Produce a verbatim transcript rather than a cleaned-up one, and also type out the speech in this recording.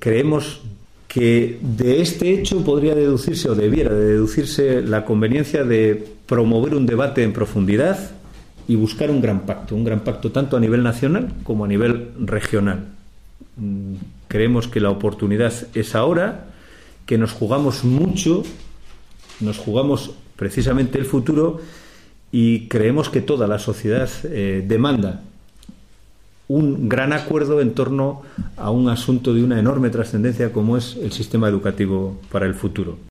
creemos que de este hecho podría deducirse, o debiera de deducirse, la conveniencia de promover un debate en profundidad y buscar un gran pacto, un gran pacto tanto a nivel nacional como a nivel regional. Creemos que la oportunidad es ahora, que nos jugamos mucho, nos jugamos precisamente el futuro, y creemos que toda la sociedad eh, demanda un gran acuerdo en torno a un asunto de una enorme trascendencia como es el sistema educativo para el futuro.